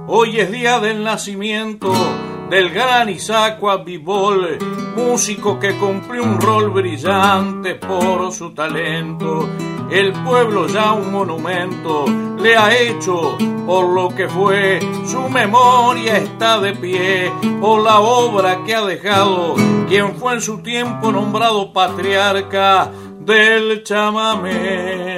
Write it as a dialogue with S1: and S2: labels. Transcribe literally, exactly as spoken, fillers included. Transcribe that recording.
S1: Hoy es día del nacimiento del gran Isaac Abibol, músico que cumplió un rol brillante por su talento. El pueblo ya un monumento le ha hecho por lo que fue, su memoria está de pie por la obra que ha dejado quien fue en su tiempo nombrado patriarca del chamamé.